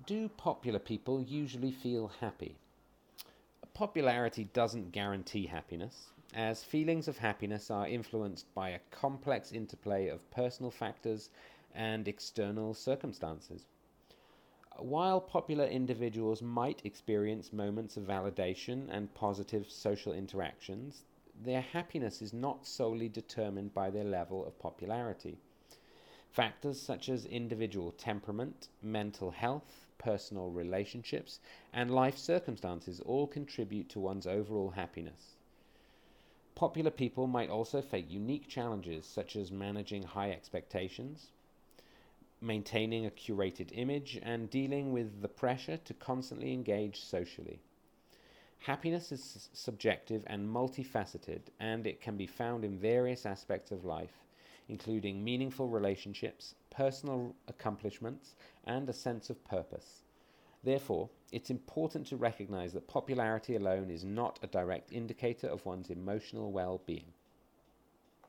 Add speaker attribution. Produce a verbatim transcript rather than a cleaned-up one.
Speaker 1: Do popular people usually feel happy? Popularity doesn't guarantee happiness, as feelings of happiness are influenced by a complex interplay of personal factors and external circumstances. While popular individuals might experience moments of validation and positive social interactions, their happiness is not solely determined by their level of popularity. Factors such as individual temperament, mental health, personal relationships, and life circumstances all contribute to one's overall happiness. Popular people might also face unique challenges such as managing high expectations, maintaining a curated image, and dealing with the pressure to constantly engage socially. Happiness is subjective and multifaceted, and it can be found in various aspects of life, including meaningful relationships, personal accomplishments, and a sense of purpose. Therefore, it's important to recognize that popularity alone is not a direct indicator of one's emotional well being.